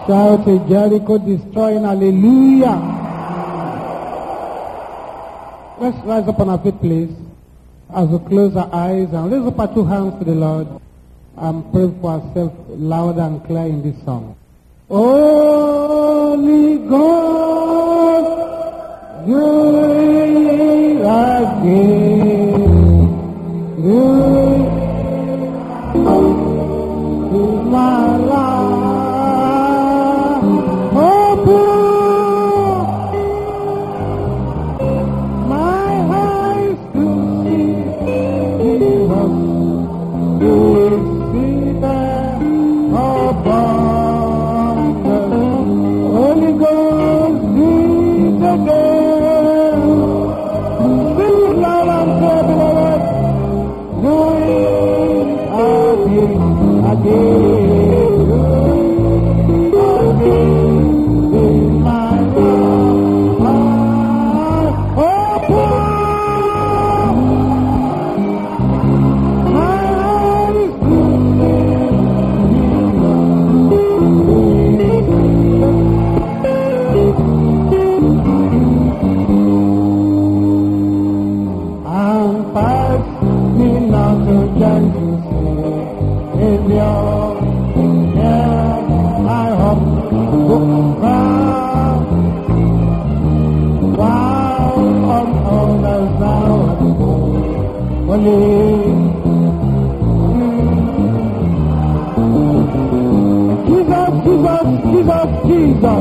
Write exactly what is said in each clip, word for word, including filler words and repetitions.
Shout a Jericho destroying hallelujah. Let's rise up on our feet, please, as we close our eyes and raise up our two hands to the Lord and pray for ourselves loud and clear in this song. Holy Ghost, you again, you to my life, open my eyes to see Jesus, you is seated above the Holy Ghost, lead the day. Sing it loud and say, beloved, you again, again, again, in my heart, open my eyes to and pass me now to Genesis, Savior, yeah, I hope to come. While on others now only Jesus, Jesus, Jesus, Jesus.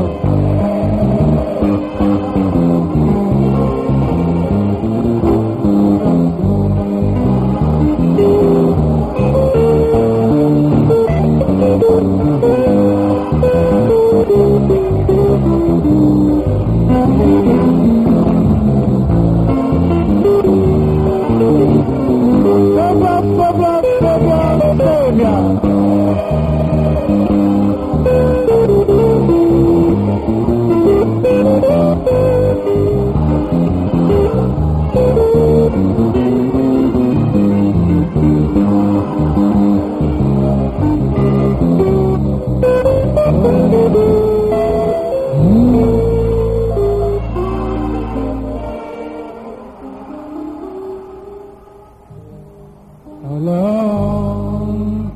Savior, Savior, Savior, alone,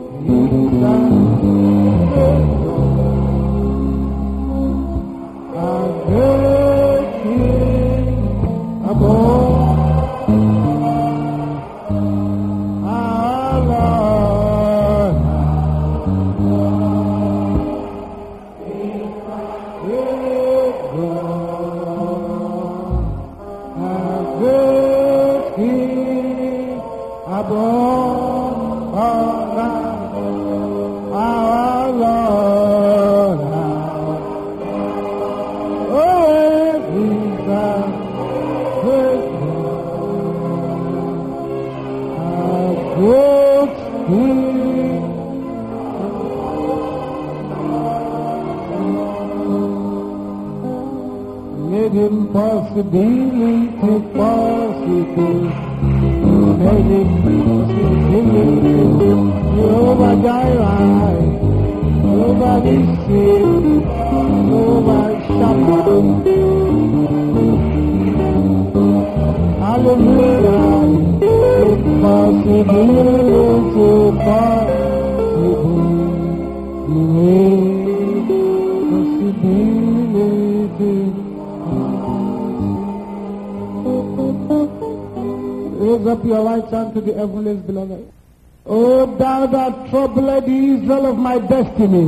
Made impossibility possible. Made impossibility. Jehovah Jireh, Jehovah Nissi, Jehovah Shammah. Hallelujah. Impossibility possible. Impossibility. Raise up your right hand to the heavenlies, beloved. Oh, thou that troubled the Israel of my destiny.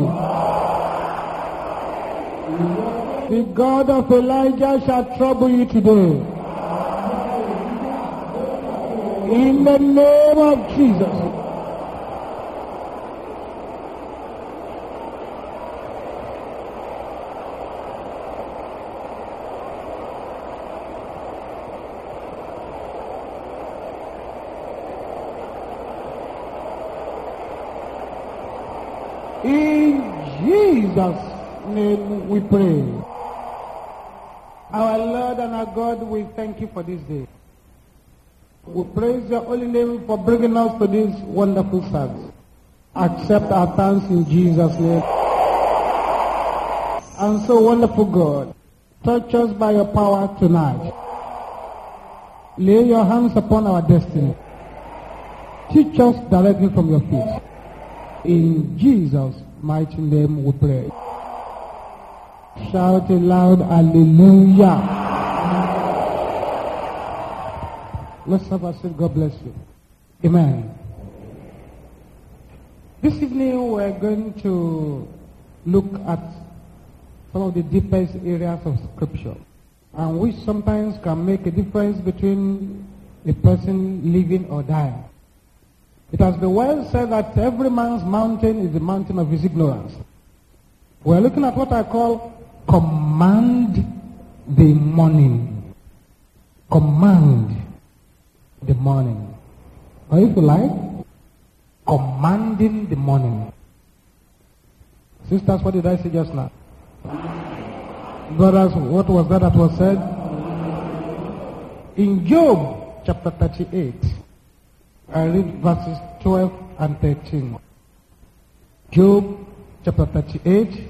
The God of Elijah shall trouble you today. In the name of Jesus. In Jesus' name we pray. Our Lord and our God, we thank you for this day. We praise your holy name for bringing us to this wonderful service. Accept our thanks in Jesus' name. And so, wonderful God, touch us by your power tonight. Lay your hands upon our destiny. Teach us directly from your feet. In Jesus' mighty name we pray. Shout aloud, hallelujah. Let's have a seat. God bless you. Amen. This evening we're going to look at some of the deepest areas of Scripture, and which sometimes can make a difference between a person living or dying. It has been well said that every man's mountain is the mountain of his ignorance. We're looking at what I call command the morning. Command the morning. Or if you like, commanding the morning. Sisters, what did I say just now? Brothers, what was that that was said? In Job chapter thirty-eight, I read verses twelve and thirteen. Job chapter thirty-eight,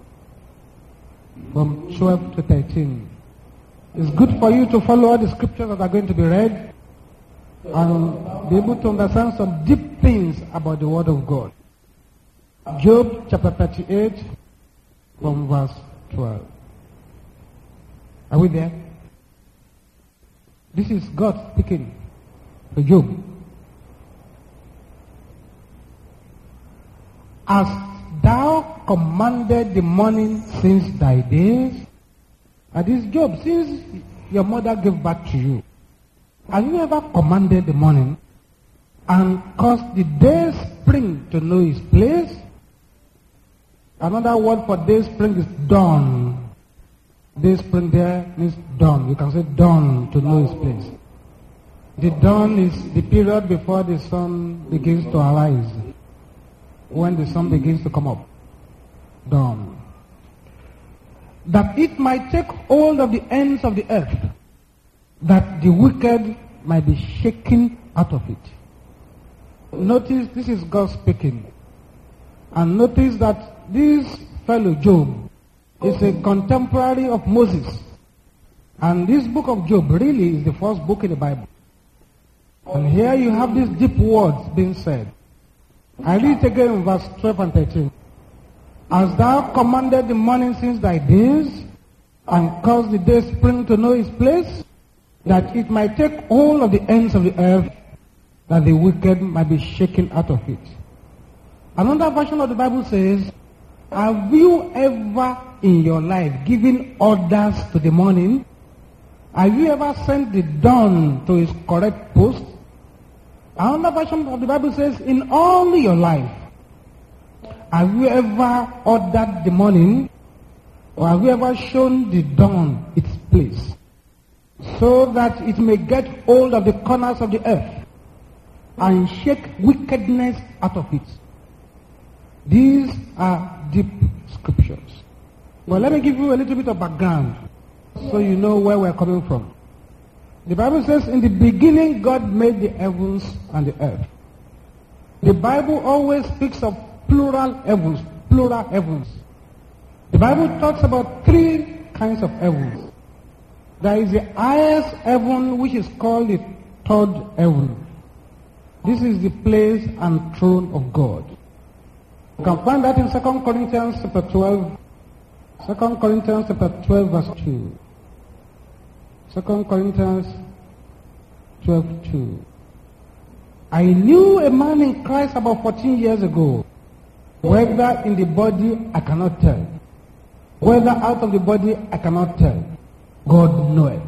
from twelve to thirteen. It's good for you to follow all the scriptures that are going to be read and be able to understand some deep things about the Word of God. Job chapter thirty-eight, from verse twelve. Are we there? This is God speaking to Job. Hast thou commanded the morning since thy days? And this Job, since your mother gave birth to you, have you ever commanded the morning and caused the day spring to know its place? Another word for day spring is dawn. Day spring there means dawn. You can say dawn to know its place. The dawn is the period before the sun begins to arise. When the sun begins to come up. Dawn. That it might take hold of the ends of the earth, that the wicked might be shaken out of it. Notice this is God speaking. And notice that this fellow Job is a contemporary of Moses. And this book of Job really is the first book in the Bible. And here you have these deep words being said. I read it again in verse twelve and thirteen. As thou commanded the morning since thy days, and caused the day spring to know its place, that it might take hold of the ends of the earth, that the wicked might be shaken out of it. Another version of the Bible says, have you ever in your life given orders to the morning? Have you ever sent the dawn to its correct post? Another version of the Bible says, in all your life, have you ever ordered the morning, or have you ever shown the dawn its place, so that it may get hold of the corners of the earth and shake wickedness out of it? These are deep scriptures. Well, let me give you a little bit of background so you know where we're coming from. The Bible says, in the beginning God made the heavens and the earth. The Bible always speaks of plural heavens, plural heavens. The Bible talks about three kinds of heavens. There is the highest heaven, which is called the third heaven. This is the place and throne of God. You can find that in Second Corinthians chapter twelve. Second Corinthians chapter twelve, verse two. Second Corinthians twelve, two. I knew a man in Christ about fourteen years ago. Whether in the body, I cannot tell. Whether out of the body, I cannot tell. God knoweth.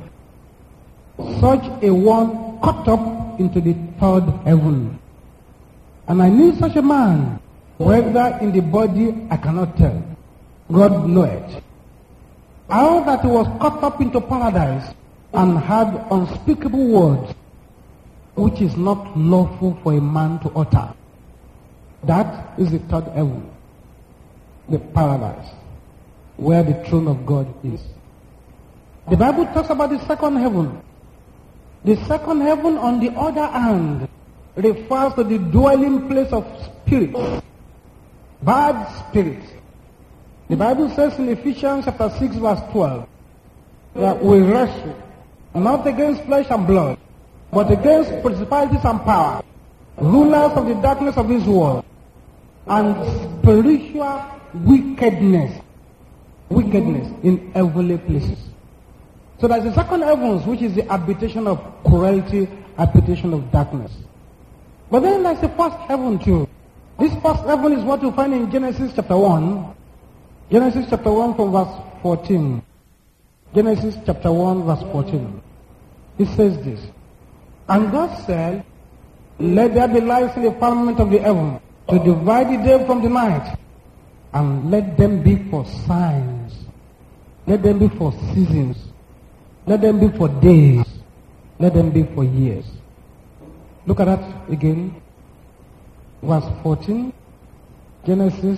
Such a one caught up into the third heaven. And I knew such a man. Whether in the body, I cannot tell. God knoweth. How that he was caught up into paradise and had unspeakable words, which is not lawful for a man to utter. That is the third heaven, the paradise, where the throne of God is. The Bible talks about the second heaven. The second heaven, on the other hand, refers to the dwelling place of spirits, bad spirits. The Bible says in Ephesians chapter six verse twelve that we wrestle not against flesh and blood, but against principalities and powers, rulers of the darkness of this world, and spiritual wickedness, wickedness in heavenly places. So there's the second heavens, which is the habitation of cruelty, habitation of darkness. But then there's the first heaven too. This first heaven is what you find in Genesis chapter one. Genesis chapter one from verse fourteen. Genesis chapter one verse fourteen. It says this. And God said, let there be lights in the firmament of the heaven, to divide the day from the night, and let them be for signs, let them be for seasons, let them be for days, let them be for years. Look at that again. Verse fourteen, Genesis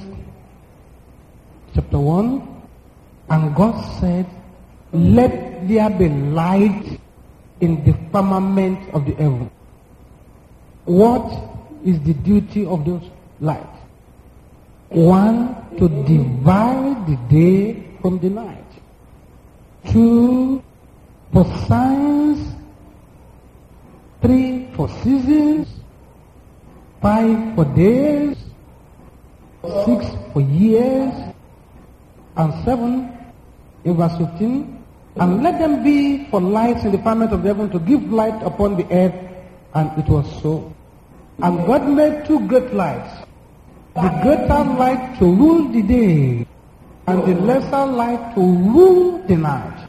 chapter one. And God said, let there be light in the firmament of the heaven. What is the duty of those lights? One, to divide the day from the night. Two, for signs. Three, for seasons. Five, for days. Six, for years. And seven, in verse fifteen, and let them be for lights in the firmament of the heaven, to give light upon the earth. And it was so. And God made two great lights, the greater light to rule the day, and the lesser light to rule the night.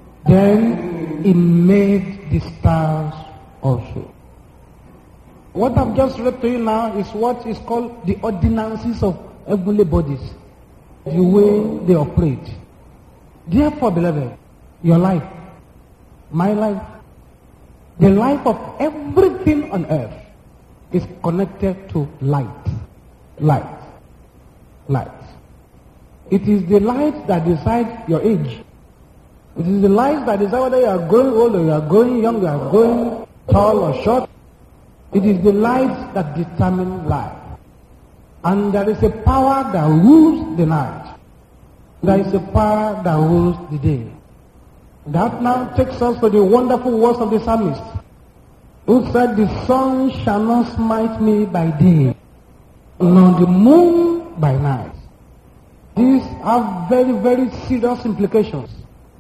Then he made the stars also. What I've just read to you now is what is called the ordinances of heavenly bodies, the way they operate. Therefore, beloved, your life, my life, the life of everything on earth is connected to light. Light. Light. It is the light that decides your age. It is the light that decides whether you are growing old or you are growing young, you are growing tall or short. It is the light that determines life. And there is a power that rules the night. There is a power that rules the day. That now takes us to the wonderful words of the psalmist, who said, the sun shall not smite me by day, nor the moon by night. These have very, very serious implications.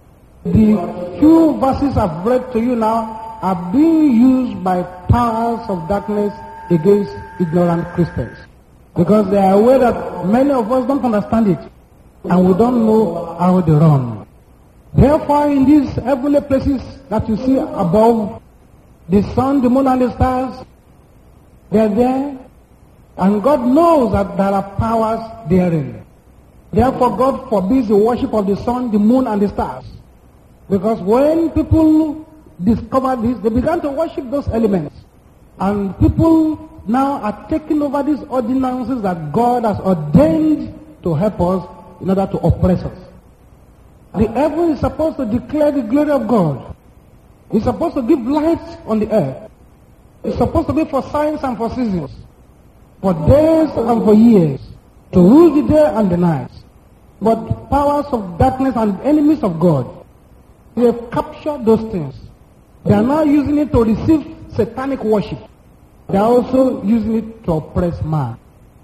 The few verses I've read to you now are being used by powers of darkness against ignorant Christians, because they are aware that many of us don't understand it, and we don't know how they run. Therefore, in these heavenly places that you see above, the sun, the moon, and the stars, they are there, and God knows that there are powers therein. Therefore, God forbids the worship of the sun, the moon, and the stars. Because when people discovered this, they began to worship those elements. And people now are taking over these ordinances that God has ordained to help us in order to oppress us. The heaven is supposed to declare the glory of God. It's supposed to give light on the earth. It's supposed to be for signs and for seasons, for days and for years, to rule the day and the night. But powers of darkness and enemies of God, they have captured those things. They are now using it to receive satanic worship. They are also using it to oppress man.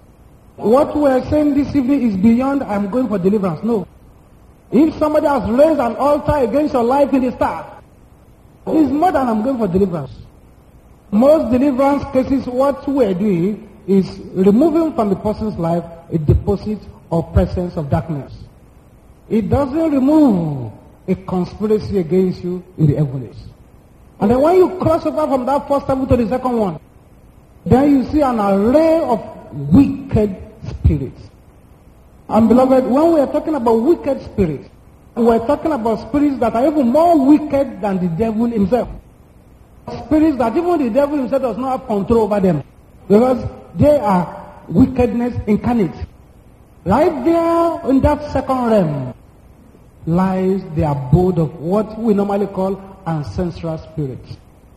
What we are saying this evening is beyond I'm going for deliverance. No. If somebody has raised an altar against your life in the start, it's more than I'm going for deliverance. Most deliverance cases, what we are doing is removing from the person's life a deposit or presence of darkness. It doesn't remove a conspiracy against you in the heavens. And then when you cross over from that first level to the second one, then you see an array of wicked spirits. And beloved, when we are talking about wicked spirits, we are talking about spirits that are even more wicked than the devil himself. Spirits that even the devil himself does not have control over them, because they are wickedness incarnate. Right there in that second realm lies the abode of what we normally call ancestral spirits.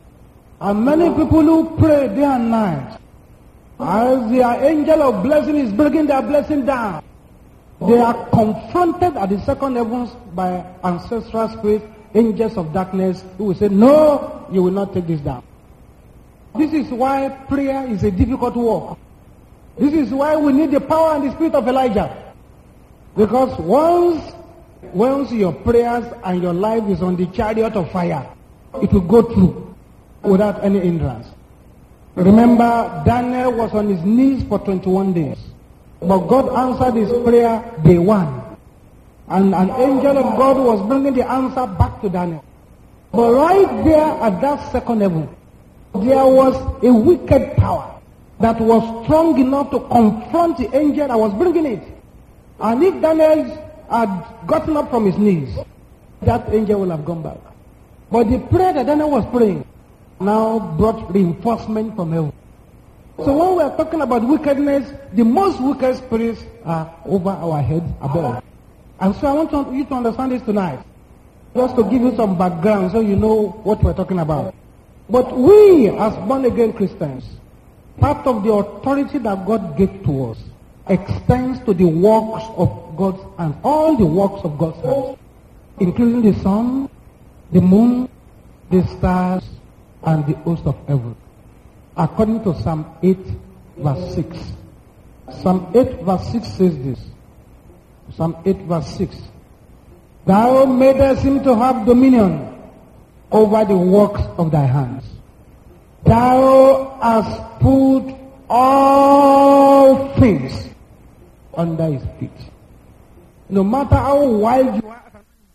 And many people who pray day and night, as their angel of blessing is bringing their blessing down, They are confronted at the second heavens by ancestral spirits, angels of darkness, who will say, no, you will not take this down. This is why prayer is a difficult work. This is why we need the power and the spirit of Elijah. Because once, once your prayers and your life is on the chariot of fire, it will go through without any hindrance. Remember, Daniel was on his knees for twenty-one days. But God answered his prayer day one. And an angel of God was bringing the answer back to Daniel. But right there at that second heaven, there was a wicked power that was strong enough to confront the angel that was bringing it. And if Daniel had gotten up from his knees, that angel would have gone back. But the prayer that Daniel was praying now brought reinforcement from heaven. So when we are talking about wickedness, the most wicked spirits are over our head above. And so I want to, you to understand this tonight. Just to give you some background so you know what we're talking about. But we as born again Christians, part of the authority that God gave to us extends to the works of God's hands, all the works of God's hands, including the sun, the moon, the stars, and the host of heaven. According to Psalm eight, verse six. Psalm eight, verse six says this. Psalm eight, verse six. Thou madest him to have dominion over the works of thy hands. Thou hast put all things under his feet. No matter how wild you are,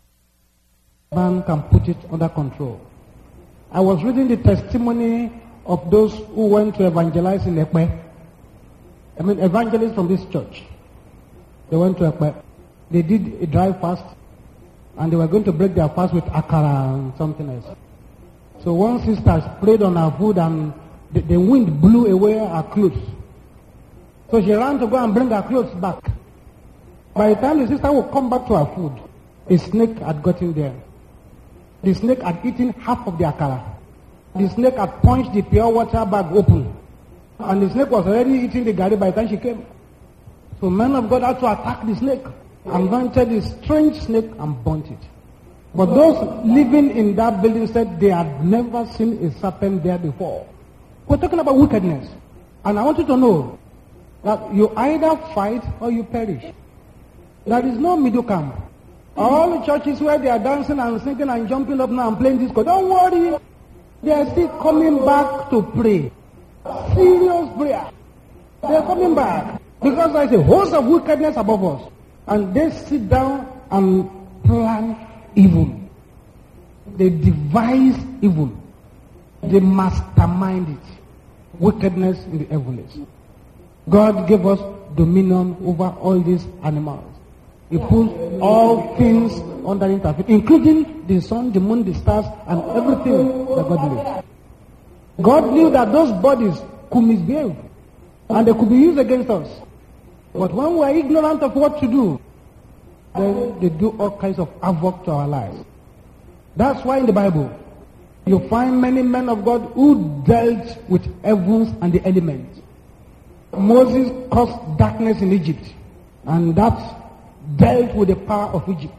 man can put it under control. I was reading the testimony of those who went to evangelize in Ekpe. I mean, evangelists from this church. They went to Ekpe. They did a dry fast, and they were going to break their fast with akara and something else. So one sister prayed on her food, and the, the wind blew away her clothes. So she ran to go and bring her clothes back. By the time the sister would come back to her food, a snake had gotten there. The snake had eaten half of the akara. The snake had punched the pure water bag open. And the snake was already eating the garri by the time she came. So men of God had to attack the snake, anointed the strange snake and burnt it. But those living in that building said they had never seen a serpent there before. We're talking about wickedness. And I want you to know that you either fight or you perish. There is no middle camp. All the churches where they are dancing and singing and jumping up now and playing disco, don't worry. They are still coming back to pray. Serious prayer. They are coming back. Because there is a host of wickedness above us. And they sit down and plan evil. They devise evil. They mastermind it. Wickedness in the heavens. God gave us dominion over all these animals. He put all things under interference, including the sun, the moon, the stars, and everything that God made. God knew that those bodies could misbehave, and they could be used against us. But when we are ignorant of what to do, then they do all kinds of havoc to our lives. That's why in the Bible, you find many men of God who dealt with heavens and the elements. Moses caused darkness in Egypt, and that dealt with the power of Egypt.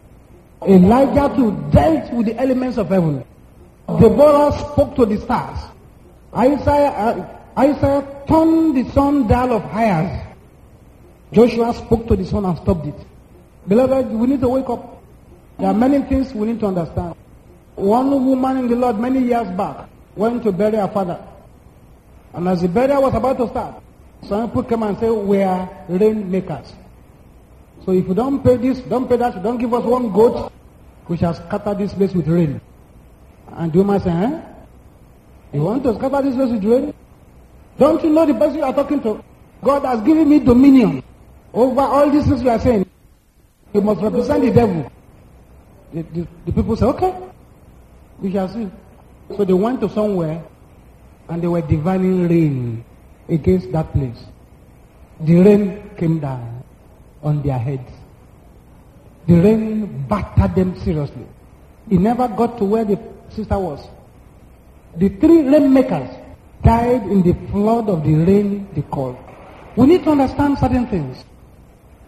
Elijah too dealt with the elements of heaven. Deborah spoke to the stars. Isaiah, uh, Isaiah turned the sun dial of Hias. Joshua spoke to the sun and stopped it. Beloved, we need to wake up. There are many things we need to understand. One woman in the Lord many years back went to bury her father. And as the burial was about to start, some people came and said, we are rainmakers. So if you don't pay this, don't pay that, don't give us one goat, we shall scatter this place with rain. And the woman said, eh? You want to scatter this place with rain? Don't you know the person you are talking to? God has given me dominion over all these things you are saying. You must represent the devil. The, the, the people say, okay, we shall see. So they went to somewhere and they were divining rain against that place. The rain came down on their heads. The rain battered them seriously. It never got to where the sister was. The three rainmakers died in the flood of the rain they called. We need to understand certain things.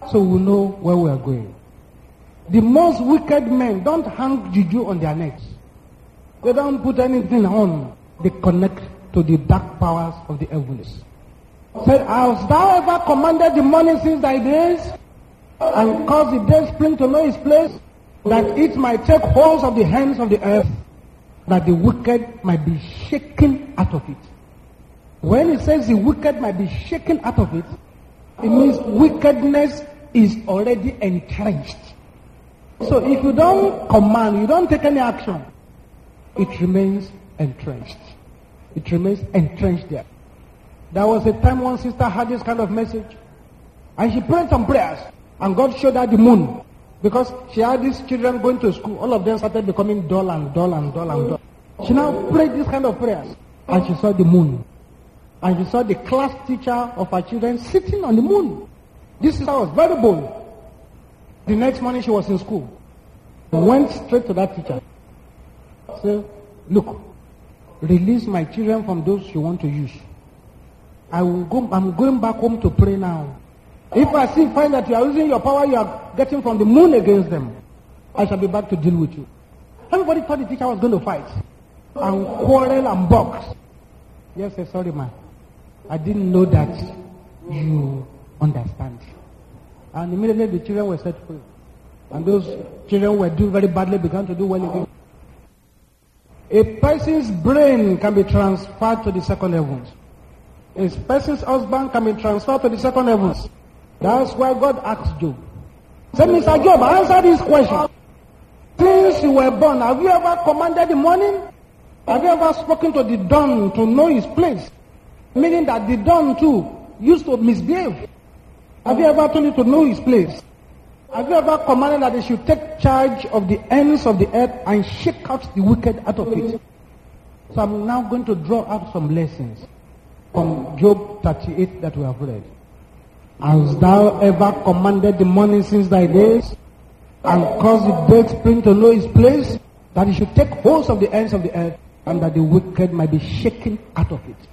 so we know where we are going. The most wicked men don't hang juju on their necks. They don't put anything on. They connect to the dark powers of the heavens. Said, hast thou ever commanded the morning since thy days, and caused the day spring to know his place, that it might take hold of the hands of the earth, that the wicked might be shaken out of it? When it says the wicked might be shaken out of it, it means wickedness is already entrenched. So if you don't command, you don't take any action, it remains entrenched. It remains entrenched there. There was a time one sister had this kind of message, and she prayed some prayers, and God showed her the moon. Because she had these children going to school, all of them started becoming dull and dull and dull and dull. She now prayed this kind of prayers, and she saw the moon. And she saw the class teacher of her children sitting on the moon. This sister was very bold. The next morning she was in school. Went straight to that teacher. Said, look, release my children from those you want to use. I will go, I'm going back home to pray now. If I see, find that you are using your power you are getting from the moon against them, I shall be back to deal with you. Everybody thought the teacher was going to fight and quarrel and box. Yes, sir, sorry, man. I didn't know that you understand. And immediately the children were set free. And those children were doing very badly, began to do well again. A person's brain can be transferred to the second heavens. A person's husband can be transferred to the second heavens. That's why God asked Job. Say, Mister Job, answer this question. Since you were born, have you ever commanded the morning? Have you ever spoken to the dawn to know his place? Meaning that the dawn too used to misbehave. Have you ever told it to know his place? Have you ever commanded that they should take charge of the ends of the earth and shake out the wicked out of it? So I'm now going to draw out some lessons from Job thirty-eight that we have read. Hast thou ever commanded the morning since thy days, and caused the day spring to know his place, that he should take hold of the ends of the earth, and that the wicked might be shaken out of it?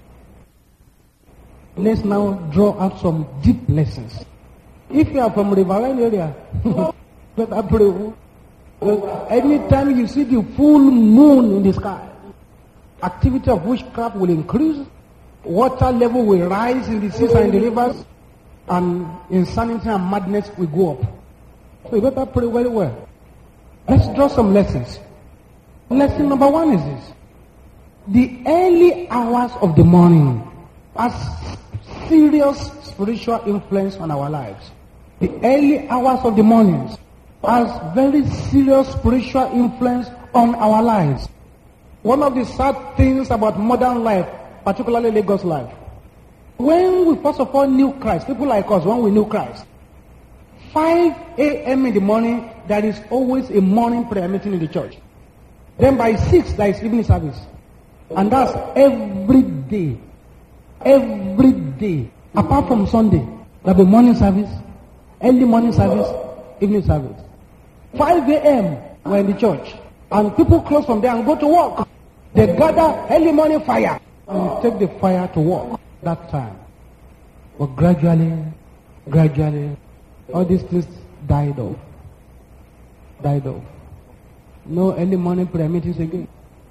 Let's now draw out some deep lessons. If you are from Riverine area, better pray. Anytime you see the full moon in the sky, activity of witchcraft will increase, water level will rise in the seas and in the rivers, and insanity and madness will go up. So you better pray very well. Let's draw some lessons. Lesson number one is this. The early hours of the morning has serious spiritual influence on our lives. The early hours of the mornings has very serious spiritual influence on our lives. One of the sad things about modern life, particularly Lagos life, when we first of all knew Christ, people like us, when we knew Christ, five a.m. in the morning, there is always a morning prayer meeting in the church. Then by six, there is evening service. And that's every day. Every day. Apart from Sunday, there will be morning service, early morning service, evening service. five a.m. we're in the church. And people close from there and go to work. They gather early morning fire. And take the fire to work that time. But gradually, gradually, all these things died off. Died off. No early morning prayer meetings again.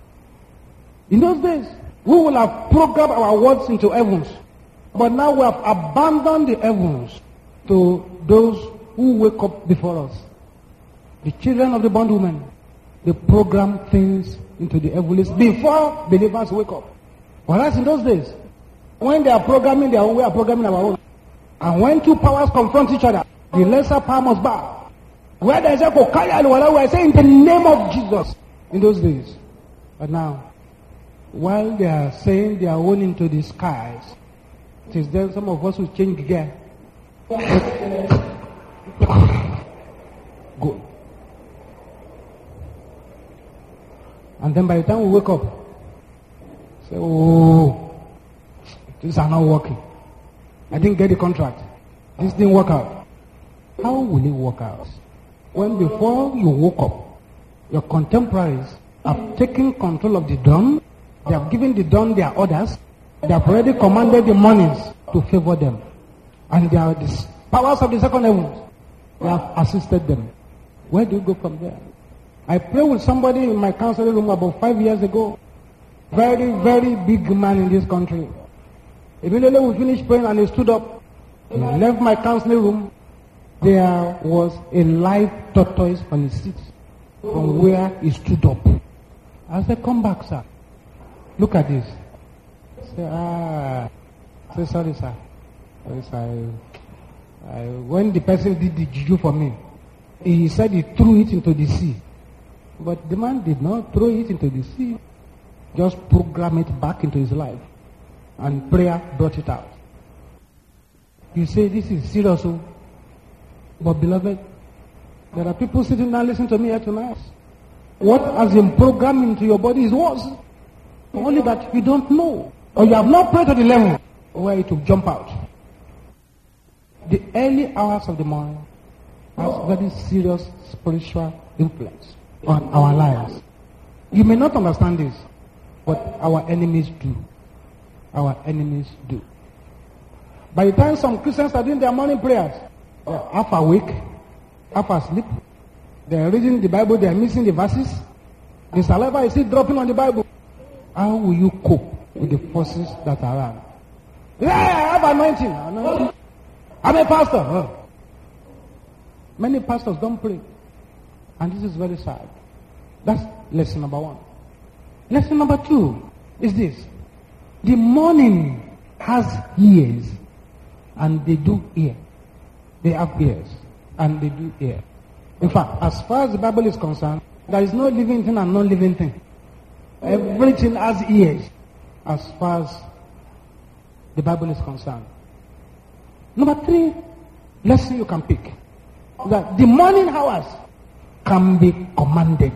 In those days, we will have programmed our words into heavens. But now we have abandoned the heavens to those who wake up before us. The children of the bondwoman, they program things into the heavens before believers wake up. Whereas in those days, when they are programming their own, we are programming our own. And when two powers confront each other, the lesser power must bow. Where there is a kokaya, we are saying in the name of Jesus in those days. But now, while they are saying they are own into the skies, it is then some of us will change gear. Go. And then by the time we wake up, say, oh, these are not working. I didn't get the contract. This didn't work out. How will it work out? When before you woke up, your contemporaries have taken control of the dawn, they have given the dawn their orders, they have already commanded the mornings to favor them. And they are the powers of the second heavens I have assisted them. Where do you go from there? I prayed with somebody in my counseling room about five years ago. Very, very big man in this country. Immediately we finished praying and he stood up. He left my counseling room. There was a live tortoise on his seat from where he stood up. I said, come back, sir. Look at this. I said, ah. I said, sorry, sir. Sorry, sir. I, I, when the person did the juju for me, he said he threw it into the sea. But the man did not throw it into the sea. Just program it back into his life. And prayer brought it out. You say, this is serious. But beloved, there are people sitting down listening to me here tonight. What has been programmed into your body is worse. Only that you don't know. Or you have not prayed to the level where it will jump out. The early hours of the morning has very serious spiritual influence on our lives. You may not understand this, but our enemies do. Our enemies do. By the time some Christians are doing their morning prayers, they're half awake, half asleep. They're reading the Bible, they're missing the verses. The saliva is still dropping on the Bible. How will you cope with the forces that are around? Yeah, I have anointing. anointing. I'm a pastor. Oh. Many pastors don't pray. And this is very sad. That's lesson number one. Lesson number two is this. The morning has ears and they do hear. They have ears and they do hear. In fact, as far as the Bible is concerned, there is no living thing and non-living thing. Everything has ears as far as the Bible is concerned. Number three lesson you can pick. That the morning hours can be commanded.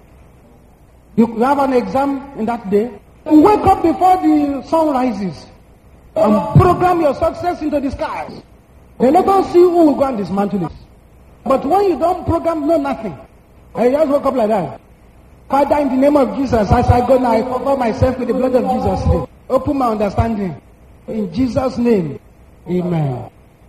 You have an exam in that day. You wake up before the sun rises and program your success into the skies. They let us see who will go and dismantle it. But when you don't program, no nothing. I just woke up like that. Father, in the name of Jesus, as I go now, I cover myself with the blood of Jesus. Open my understanding. In Jesus' name, amen.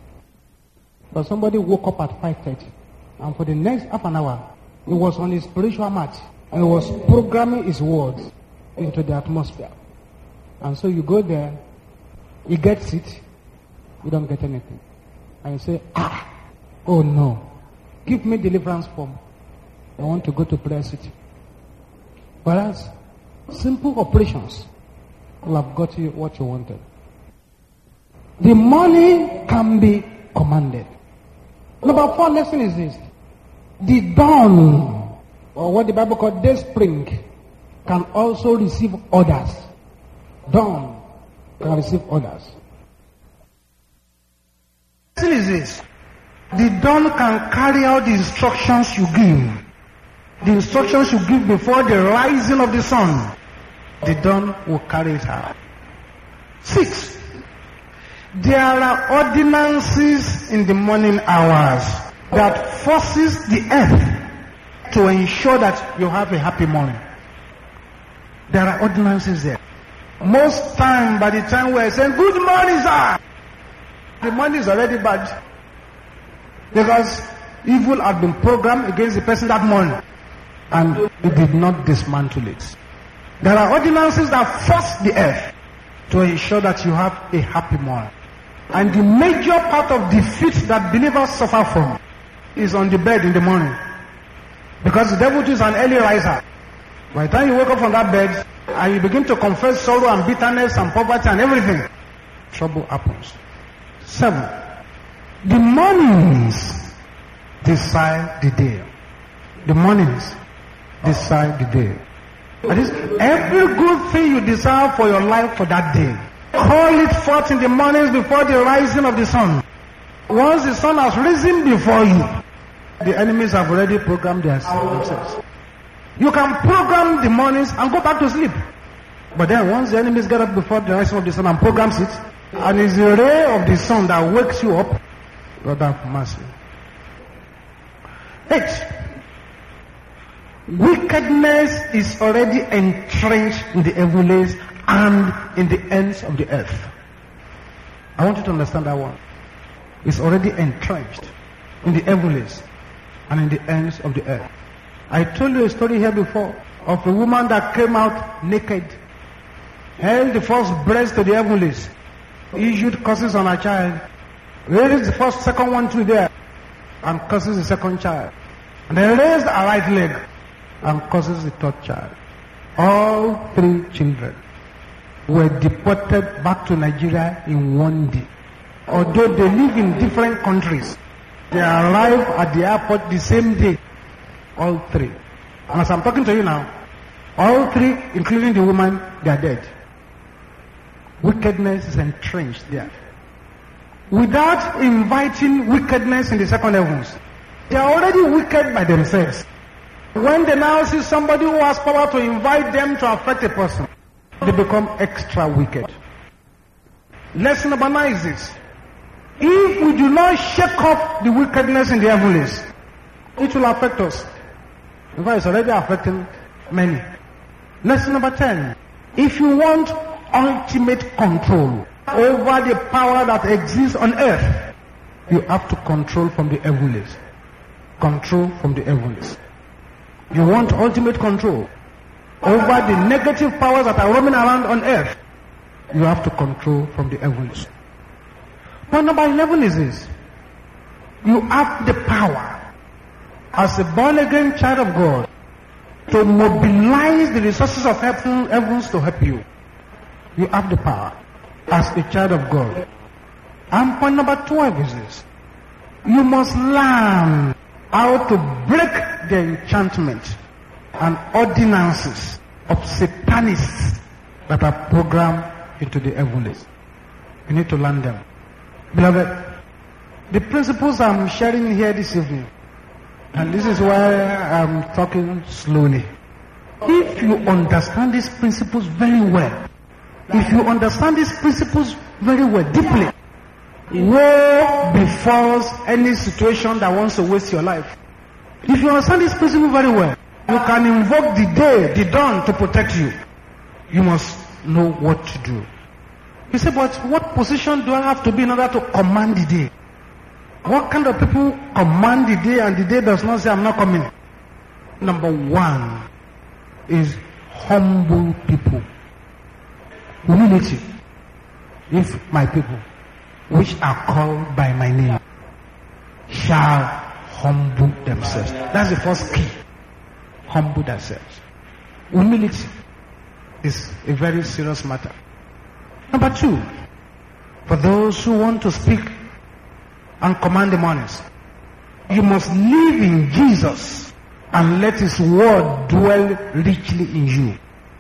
But somebody woke up at five thirty. And for the next half an hour, he was on his spiritual mat. And he was programming his words into the atmosphere. And so you go there, you get it, you don't get anything. And you say, ah, oh no, give me deliverance form. I want to go to prayer city. Whereas, simple operations will have got you what you wanted. The morning can be commanded. Number four lesson is this. The dawn, or what the Bible calls day spring, can also receive orders. Dawn can receive orders. The lesson is this. The dawn can carry out the instructions you give. The instructions you give before the rising of the sun. The dawn will carry it out. Six. There are ordinances in the morning hours that forces the earth to ensure that you have a happy morning. There are ordinances there. Most time, by the time we are saying, good morning, sir, the morning is already bad. Because evil had been programmed against the person that morning. And it did not dismantle it. There are ordinances that force the earth to ensure that you have a happy morning. And the major part of defeat that believers suffer from is on the bed in the morning. Because the devil is an early riser. By the time you wake up from that bed and you begin to confess sorrow and bitterness and poverty and everything, trouble happens. Seven. The mornings decide the day. The mornings decide the day. That is, every good thing you desire for your life for that day, call it forth in the mornings before the rising of the sun. Once the sun has risen before you, the enemies have already programmed themselves. You can program the mornings and go back to sleep. But then once the enemies get up before the rising of the sun and programs it, and it's the ray of the sun that wakes you up, God have mercy. Eight. Wickedness is already entrenched in the heavens and in the ends of the earth. I want you to understand that one. It's already entrenched. in the heavens and in the ends of the earth. I told you a story here before of a woman that came out naked, held the first breast to the heavens, issued curses on her child, raised the first, second one to there, and curses the second child. And then raised her right leg and curses the third child. All three children were deported back to Nigeria in one day. Although they live in different countries, they arrive at the airport the same day. All three. And as I'm talking to you now, all three, including the woman, they are dead. Wickedness is entrenched there. Without inviting wickedness in the second heavens, they are already wicked by themselves. When they now see somebody who has power to invite them to affect a person, they become extra wicked. Lesson number nine is this. If we do not shake off the wickedness in the heavens, it will affect us. In fact, it's already affecting many. Lesson number ten. If you want ultimate control over the power that exists on earth, you have to control from the heavens. Control from the heavens. You want ultimate control over the negative powers that are roaming around on earth, you have to control from the heavens. Point number eleven is this. You have the power as a born-again child of God to mobilize the resources of heaven, heavens to help you. You have the power as a child of God. And point number twelve is this. You must learn how to break the enchantment and ordinances of satanists that are programmed into the heavens. You need to learn them. Beloved, the principles I'm sharing here this evening, and this is why I'm talking slowly. If you understand these principles very well, if you understand these principles very well, deeply, woe befalls any situation that wants to waste your life. If you understand this principle very well, you can invoke the day, the dawn to protect you. You must know what to do. You say, but what position do I have to be in order to command the day? What kind of people command the day and the day does not say, I'm not coming? Number one is humble people. Humility. If my people, which are called by my name, shall humble themselves. That's the first key. Humble themselves. Humility is a very serious matter. Number two, for those who want to speak and command the mornings, you must live in Jesus and let His word dwell richly in you.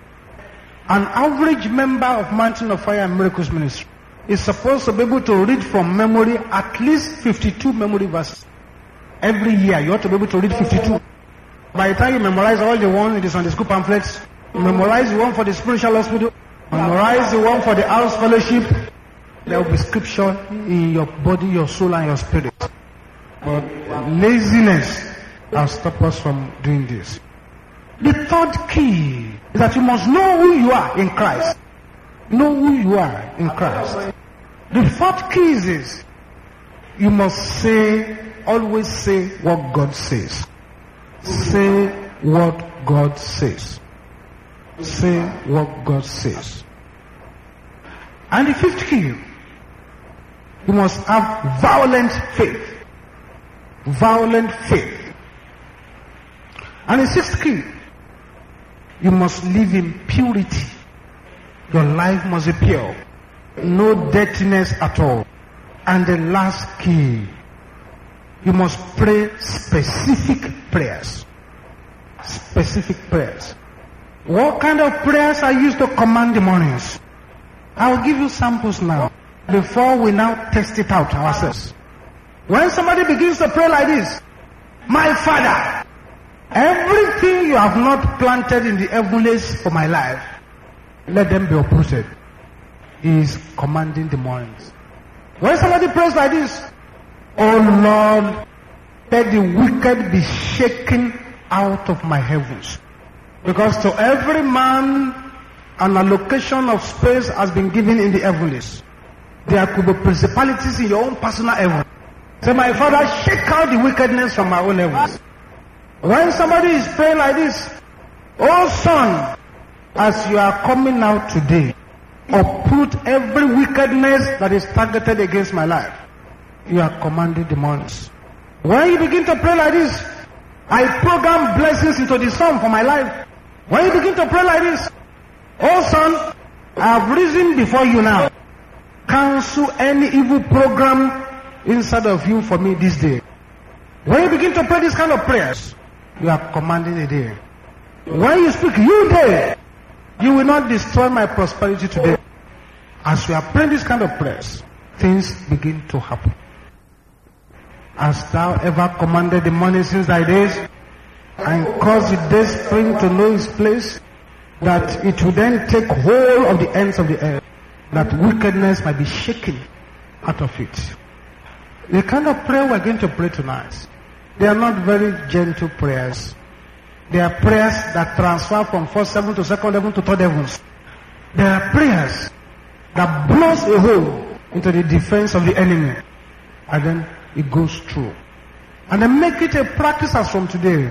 An average member of Mountain of Fire and Miracles Ministry is supposed to be able to read from memory at least fifty-two memory verses. Every year you ought to be able to read fifty-two. By the time you memorize all the ones in the Sunday school pamphlets, memorize the one for the spiritual hospital, memorize the one for the house fellowship, there will be scripture in your body, your soul, and your spirit. But laziness has stopped us from doing this. The third key is that you must know who you are in Christ. Know who you are in Christ. The fourth key is this. You must say, always say what God says. Say what God says. Say what God says. And the fifth key, you must have violent faith. Violent faith. And the sixth key, you must live in purity. Your life must be pure. No dirtiness at all. And the last key, you must pray specific prayers. Specific prayers. What kind of prayers are used to command the mornings? I'll give you samples now, before we now test it out ourselves. When somebody begins to pray like this, my Father, everything you have not planted in the heavens for my life, let them be uprooted. He is commanding the mornings. When somebody prays like this, oh Lord, let the wicked be shaken out of my heavens. Because to every man an allocation of space has been given in the heavens. There could be principalities in your own personal heaven. Say, my Father, shake out the wickedness from my own levels. When somebody is praying like this, oh son, as you are coming out today, uproot every wickedness that is targeted against my life. You are commanding demons. When you begin to pray like this, I program blessings into the sun for my life. When you begin to pray like this, oh son, I have risen before you now. Cancel any evil program inside of you for me this day. When you begin to pray this kind of prayers, you are commanding the day. When you speak, you day, you will not destroy my prosperity today. As you are praying this kind of prayers, things begin to happen. Hast thou ever commanded the morning since thy days, and caused the day spring to know its place, that it will then take hold of the ends of the earth, that wickedness might be shaken out of it. The kind of prayer we're going to pray tonight, they are not very gentle prayers. They are prayers that transfer from first heaven to second heaven to third heavens. They are prayers that blows a hole into the defense of the enemy, and then it goes through. And then make it a practice as from today.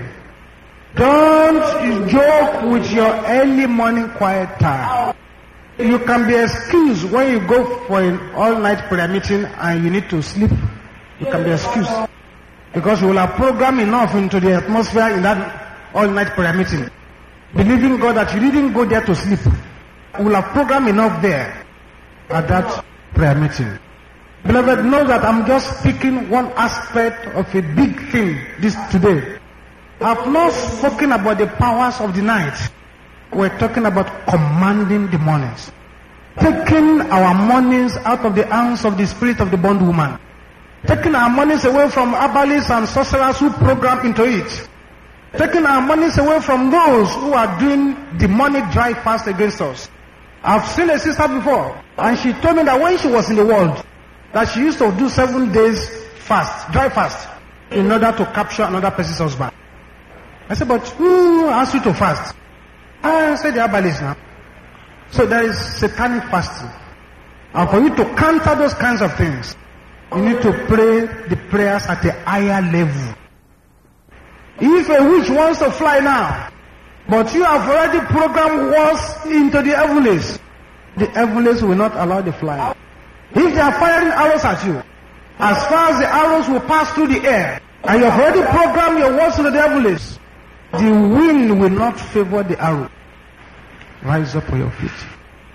Don't joke with your early morning quiet time. You can be excused when you go for an all-night prayer meeting and you need to sleep. You can be excused because you will have programmed enough into the atmosphere in that all-night prayer meeting, believing God that you didn't go there to sleep. You will have programmed enough there at that prayer meeting. Beloved, know that I'm just speaking one aspect of a big thing this today. I've not spoken about the powers of the night. We're talking about commanding the mornings. Taking our mornings out of the hands of the spirit of the bondwoman. Taking our mornings away from herbalists and sorcerers who program into it. Taking our mornings away from those who are doing demonic dry fast against us. I've seen a sister before, and she told me that when she was in the world, that she used to do seven days fast, dry fast, in order to capture another person's husband. I said, but who asked you to fast? I said, the herbalist now. So there is satanic fasting. And for you to counter those kinds of things, you need to pray the prayers at a higher level. If a witch wants to fly now, but you have already programmed wars into the heavens, the heavens will not allow the flying. If they are firing arrows at you, as far as the arrows will pass through the air, and you have already programmed your words to the heavens, the wind will not favor the arrow. Rise up on your feet.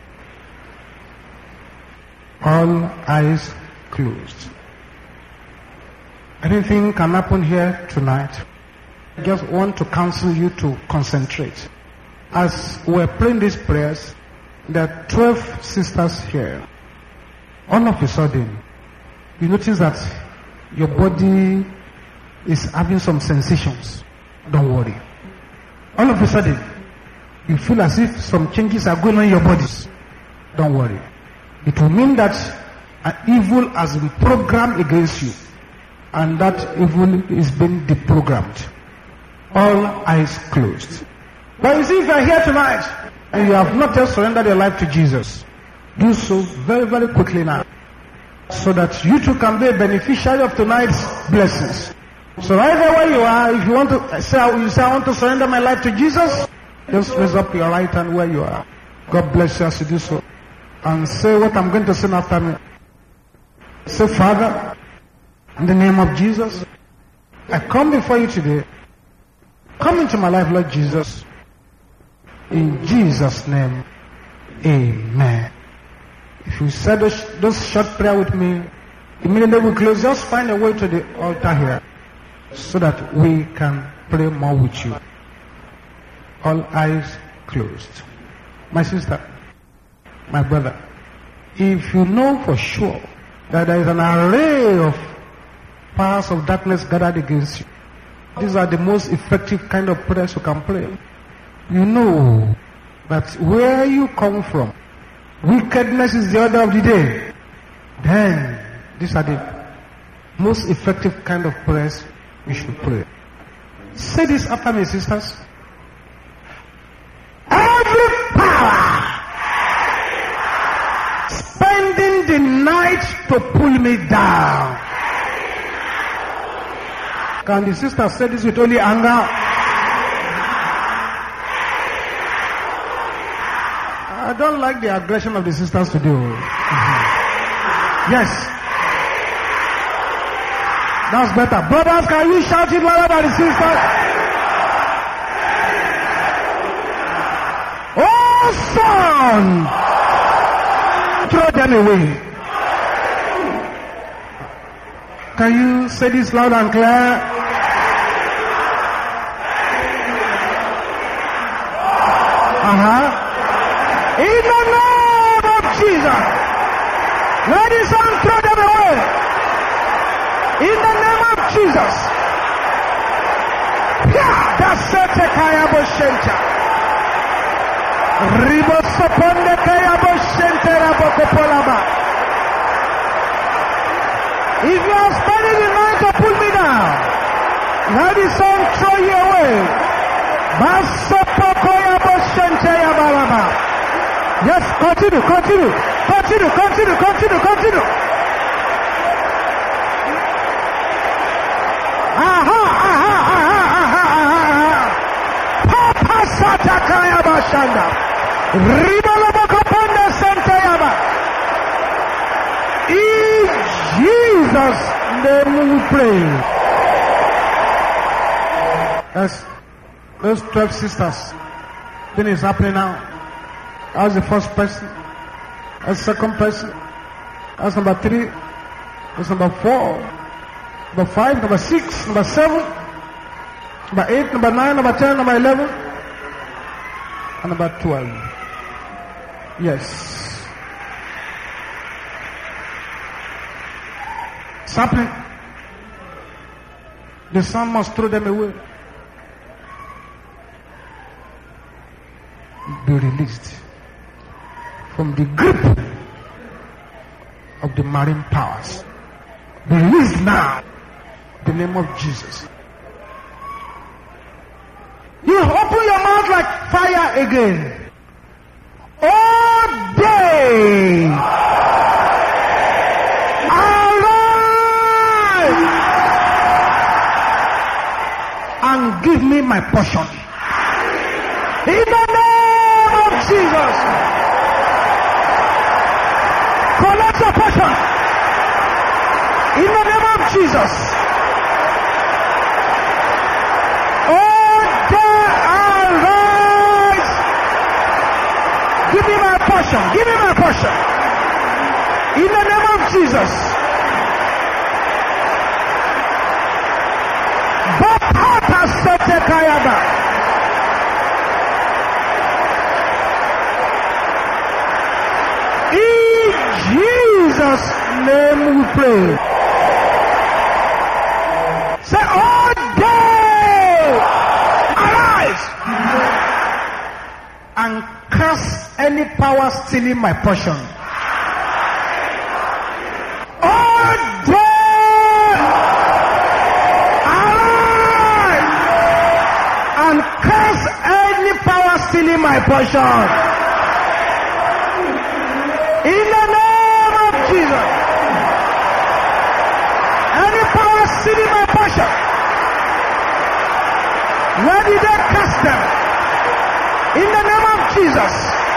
All eyes closed. Anything can happen here tonight. I just want to counsel you to concentrate. As we're praying these prayers, there are twelve sisters here. All of a sudden, you notice that your body is having some sensations. Don't worry. All of a sudden, you feel as if some changes are going on in your bodies. Don't worry. It will mean that an evil has been programmed against you, and that evil is being deprogrammed. All eyes closed. But you see, if you are here tonight and you have not yet surrendered your life to Jesus, do so very, very quickly now, so that you too can be a beneficiary of tonight's blessings. So right there where you are, if you want to say, you say, I want to surrender my life to Jesus, just raise up your right hand where you are. God bless you as you do so. And say what I'm going to say after me. Say, Father, in the name of Jesus, I come before you today. Come into my life, Lord Jesus. In Jesus' name, amen. If you said those, those short prayer with me, immediately we close. Just find a way to the altar here, so that we can pray more with you. All eyes closed. My sister, my brother, if you know for sure that there is an array of powers of darkness gathered against you, these are the most effective kind of prayers you can pray. You know that where you come from, wickedness is the order of the day. Then, these are the most effective kind of prayers you should pray. Say this after me, sisters. Every power spending the night to pull me down, Can the sister say this with only anger? I don't like the aggression of the sisters today. Mm-hmm. Yes. That's better. Brothers, can you shout it louder than the sisters? Oh, son! Throw them away. Can you say this loud and clear? Uh-huh. In the name of Jesus. Let his son throw them away. In the name of Jesus. Yeah, that's it. Kayabo Shenta. Ribo Soponde Kayabo Shenta Rabokopolaba. If you are spending the night to pull me down, let his son throw you away. Basopo Koyabo Shenta Yabalaba. Yes, continue, continue, continue, continue, continue, continue. Aha, aha, aha, aha, aha. Papa Satakaya Bashanda. Ribalabakapanda Santayaba. In Jesus' name we pray. Yes, those twelve sisters. Then it's happening now. That's the first person. That's the second person. That's number three. That's number four. Number five. Number six. Number seven. Number eight. Number nine. Number ten. Number eleven. And number twelve. Yes. It's happening. The son must throw them away. Be released from the grip of the marine powers. Be released now. In the name of Jesus. You open your mouth like fire again. All day. Arise and give me my portion. In the name of Jesus. Collect your portion. In the name of Jesus. Oh, there arise. Give me my portion. Give me my portion. In the name of Jesus. Bapata Sete Kayaba. In Jesus' name we pray. Say, all day, arise and curse any power stealing my portion. All day, arise and curse any power stealing my portion. In the name of Jesus. Any power stealing my portion, where did they cast them? In the name of Jesus.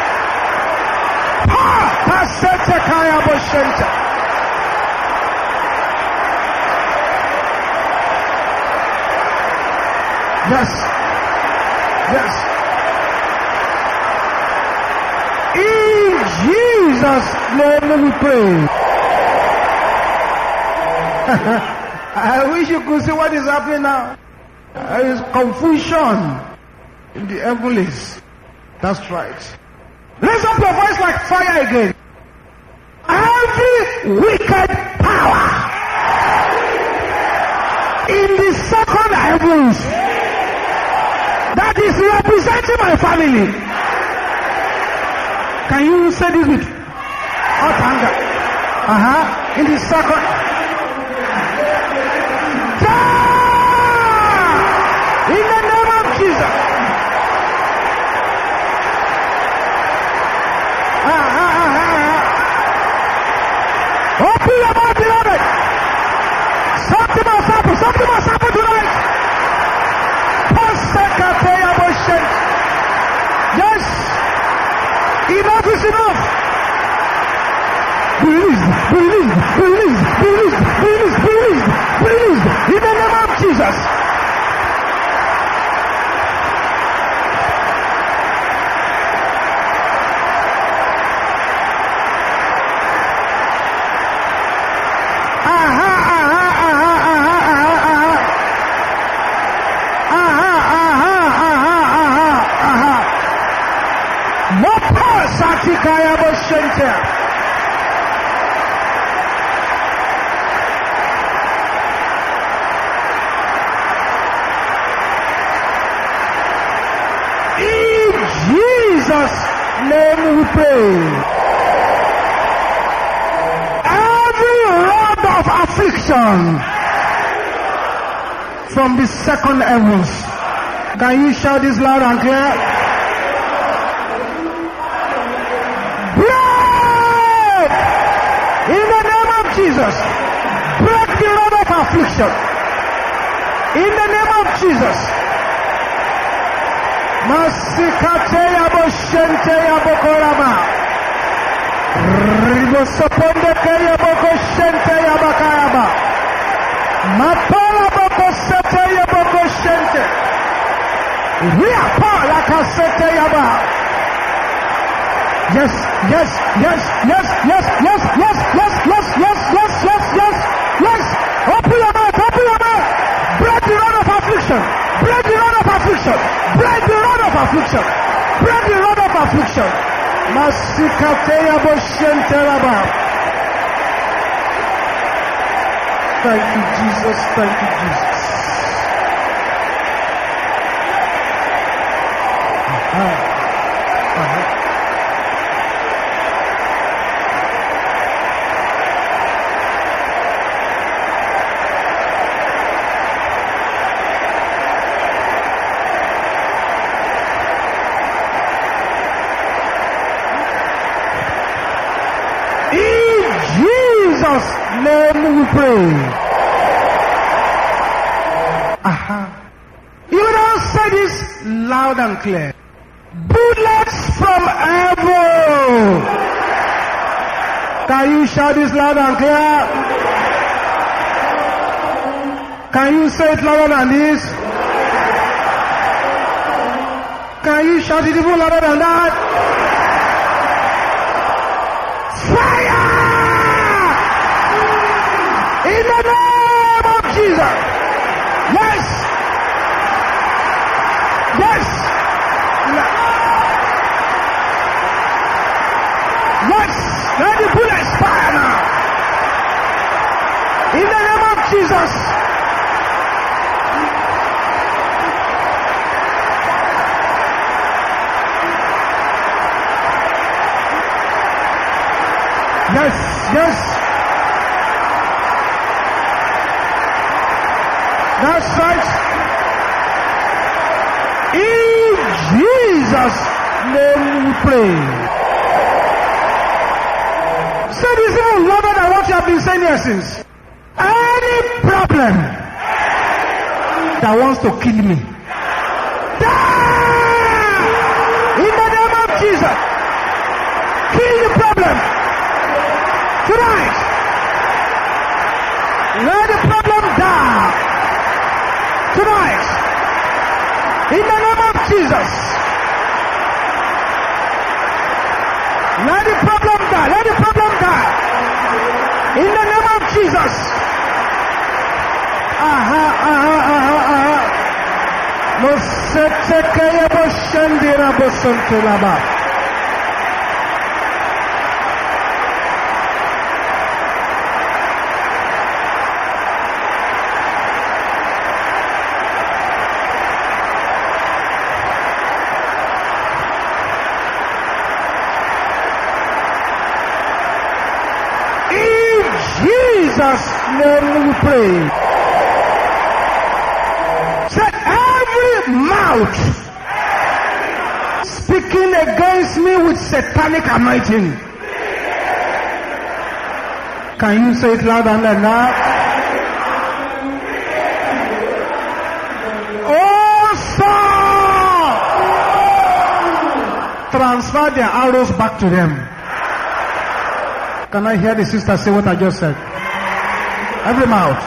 Ha! Pasete Kaya Boshenta. Yes. Yes. In Jesus' name we pray. I wish you could see what is happening now. There is confusion in the heavens. That's right. Raise up your voice like fire again. Every wicked power in the second heavens that is representing my family. Can you say this with hot anger? Uh-huh. In the second. In the name of Jesus. Ah, ah, ah, ah. Open your mouth, beloved. Something must happen. Something must happen tonight. Be released. Be released. Be released. Be released. Be released. In the name of Jesus. Satikaya Boshente. In Jesus' name we pray. Every rod of affliction from the second heavens. Can you shout this loud and clear? In the name of Jesus, break the rod of affliction. In the name of Jesus. Masikate yabo shente yabo korama. Ribo soponde ke yabo ko shente yabo kayaba. Mapala boko sete yabo ko shente. Ria pala kasete yaba. Yes, yes, yes, yes, yes, yes, yes, yes, yes, yes, yes, yes, yes, yes. Open your mouth, open your mouth. Break the rod of affliction. Break the rod of affliction. Break the rod of affliction. Break the rod of affliction. Masikateya boshenteraba. Thank you, Jesus. Thank you, Jesus. Uh-huh. Uh-huh. Name we pray. Aha. You now say this loud and clear. Bullets from heaven. Can you shout this loud and clear? Can you say it louder than this? Can you shout it even louder than that? Fire! In the name of Jesus. Yes. Yes. Yes. Let the bullets fire now. In the name of Jesus. Yes. Yes. That's right. In Jesus' name we pray. Say this even louder than what you have been saying here since. Any problem that wants to kill me, die! In the name of Jesus. Kill the problem. Tonight. Let the problem die. Tonight, in the name of Jesus, let the problem die, let the problem die, in the name of Jesus. Aha, aha, aha, aha. Mosete yabo shendira bosonte laba. Jesus' name we pray. Say every mouth speaking against me with satanic anointing. Can you say it louder than that? Oh, Saul! Transfer their arrows back to them. Can I hear the sister say what I just said? Every mouth.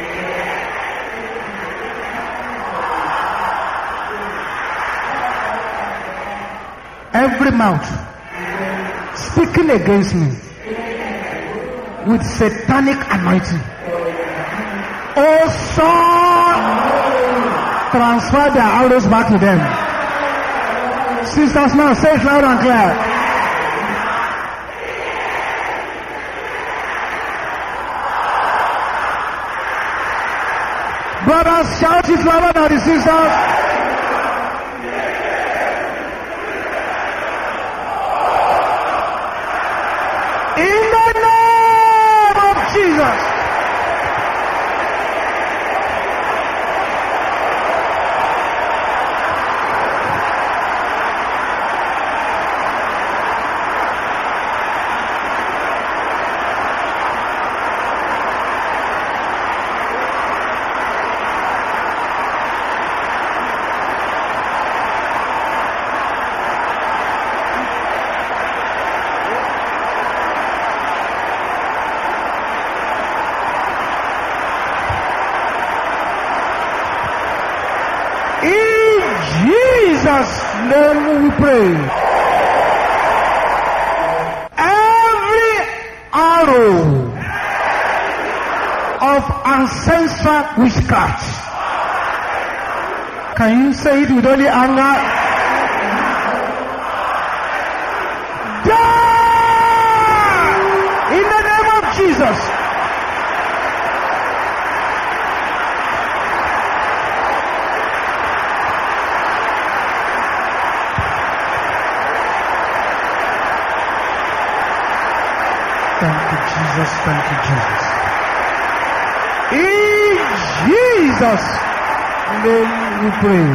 Every mouth speaking against me with satanic anointing. Oh, son, transfer their arrows back to them. Sisters, now say it loud and clear. Brothers, shout it louder than the sisters. In the name of Jesus. Jesus' name we pray. Every arrow of ancestral witchcraft. Can you say it with only anger? Die! In the name of Jesus. Thank you, Jesus. Thank you, Jesus. In Jesus' name we pray.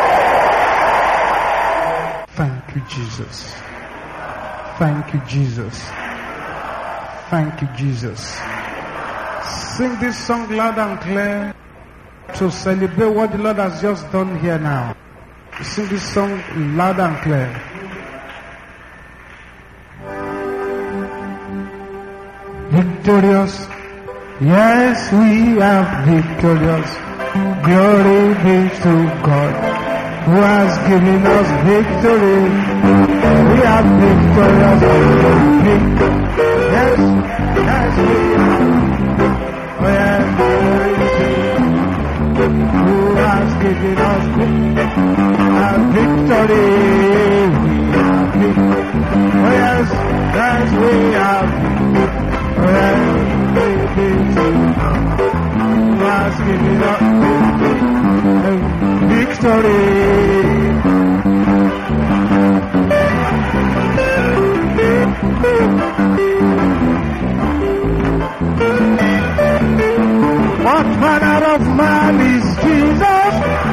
Thank you, Jesus. Thank you, Jesus. Thank you, Jesus. Sing this song loud and clear to celebrate what the Lord has just done here now. Sing this song loud and clear. Victorious, yes, we are victorious. Glory be to God, who has given us victory. We are victorious. Yes, yes, we are. Oh, yes, who has given us victory. We are victorious. Oh, yes, yes, we are. Was giving up victory. What manner of man is Jesus?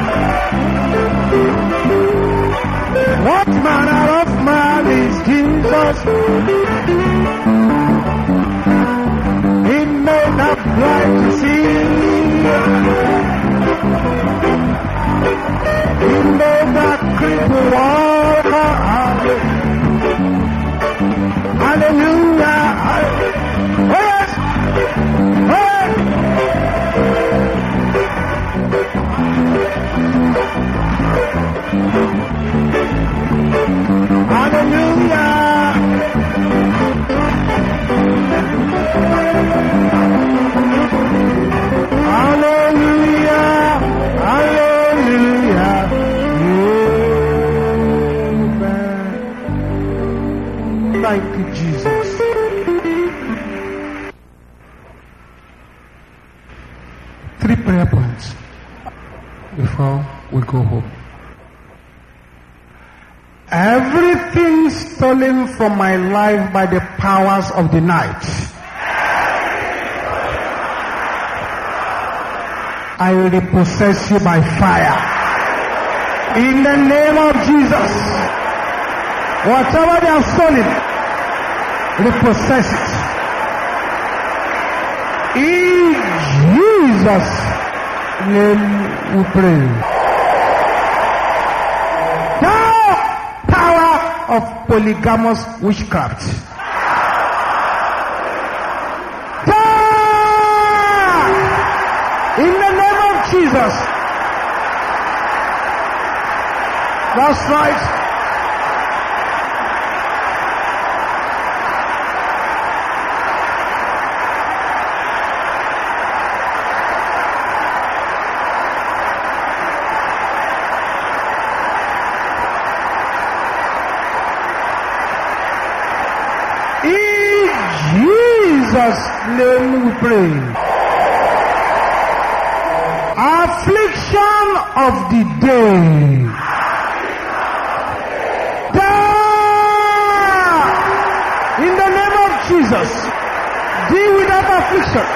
What manner of man is Jesus? Made up blind to see. He made that cripple walk. Hallelujah. Oh yes. Hey. Hallelujah. Hallelujah, hallelujah, amen. Thank you, Jesus. Three prayer points before we go home. Everything stolen from my life by the powers of the night, I will repossess you by fire. In the name of Jesus. Whatever they have stolen, repossess it. In Jesus' name we pray. Thou power of polygamous witchcraft, Jesus. That's right. Jesus' name we pray. Affliction of the day. Die! In the name of Jesus. Deal with that affliction.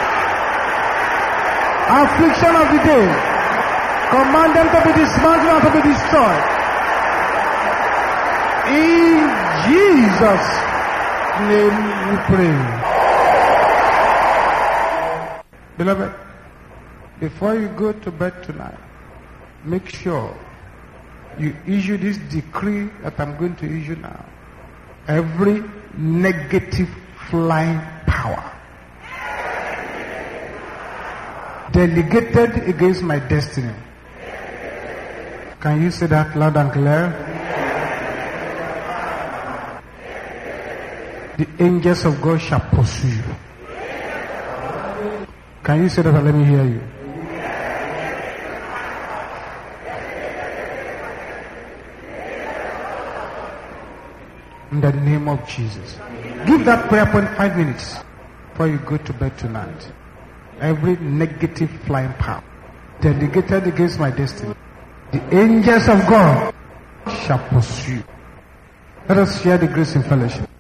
Affliction of the day. Command them to be dismantled and to be destroyed. In Jesus' name we pray. Beloved, before you go to bed tonight, make sure you issue this decree that I'm going to issue now. Every negative flying power delegated against my destiny. Can you say that loud and clear? The angels of God shall pursue you. Can you say that? Let me hear you. In the name of Jesus. Give that prayer point five minutes before you go to bed tonight. Every negative flying power delegated against my destiny, the angels of God shall pursue. Let us share the grace in fellowship.